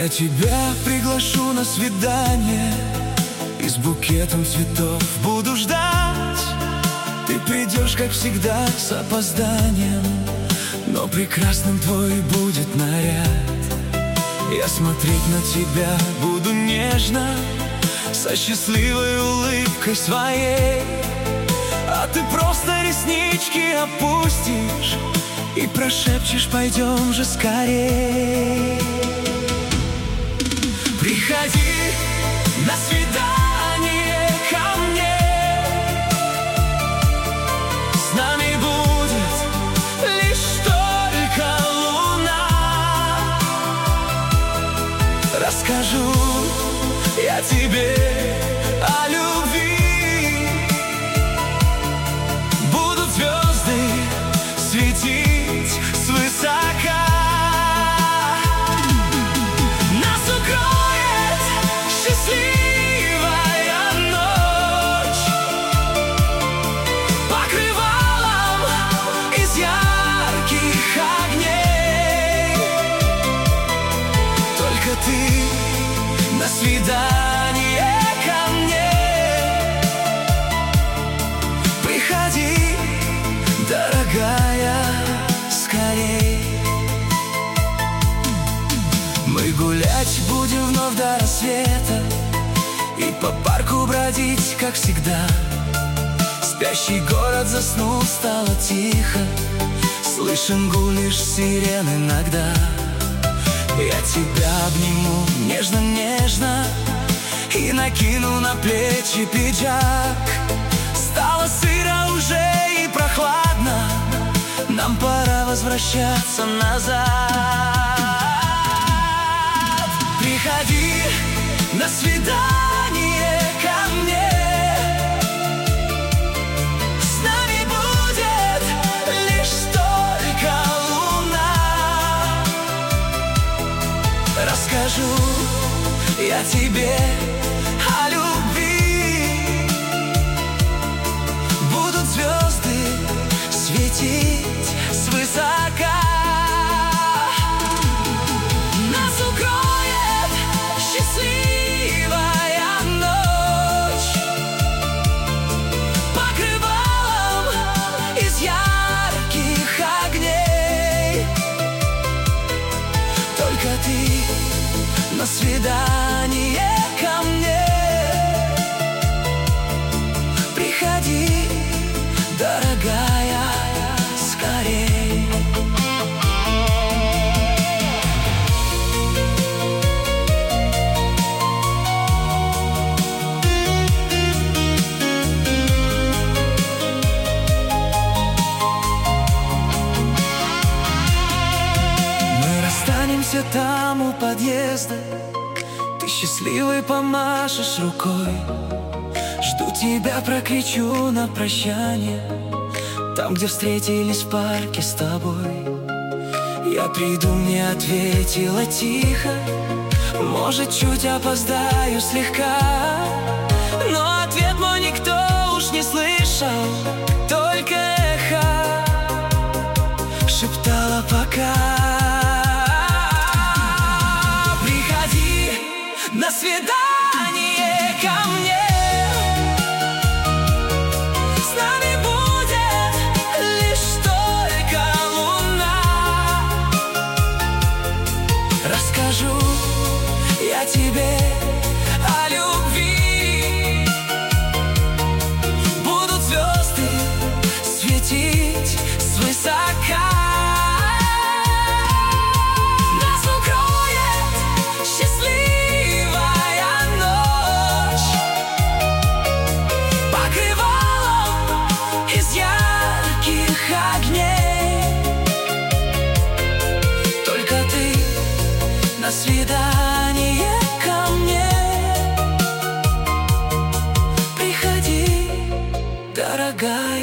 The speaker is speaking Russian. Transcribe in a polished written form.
Я тебя приглашу на свидание, и с букетом цветов буду ждать. Ты придешь, как всегда, с опозданием, но прекрасным твой будет наряд. Я смотреть на тебя буду нежно, со счастливой улыбкой своей. А ты просто реснички опустишь и прошепчешь: пойдем же скорей. Приходи на свидание ко мне, с нами будет лишь только луна. Расскажу я тебе о любви, будут звезды светить свысока. Нас укроет счастливая ночь покрывалом из ярких огней. Только ты на свидание ко мне приходи, дорогая, скорей. Мы гулять будем вновь до рассвета и по парку бродить, как всегда. Спящий город заснул, стало тихо, слышен гул лишь сирен иногда. Я тебя обниму нежно-нежно и накину на плечи пиджак. Стало сыро уже и прохладно, нам пора возвращаться назад. Приходи на свидание ко мне, с нами будет лишь только луна. Расскажу я тебе о любви, будут звезды светить свысока. Нас укроет счастливая ночь покрывалом из ярких огней. Только ты на свидание ко мне приходи, дорогая, скорей. Мы расстанемся там у подъезда, ты счастливой помашешь рукой. Жду тебя, прокричу на прощание, там, где встретились в парке с тобой. Я приду, мне ответила тихо, может, чуть опоздаю слегка, но ответ мой никто уж не слышал, только эхо шептало пока. Приходи на свидание ко мне, расскажу я тебе о любви, будут звезды светить свысока. Нас укроет счастливая ночь покрывалом из ярких огней. Только ты на свидание ко мне приходи, дорогая.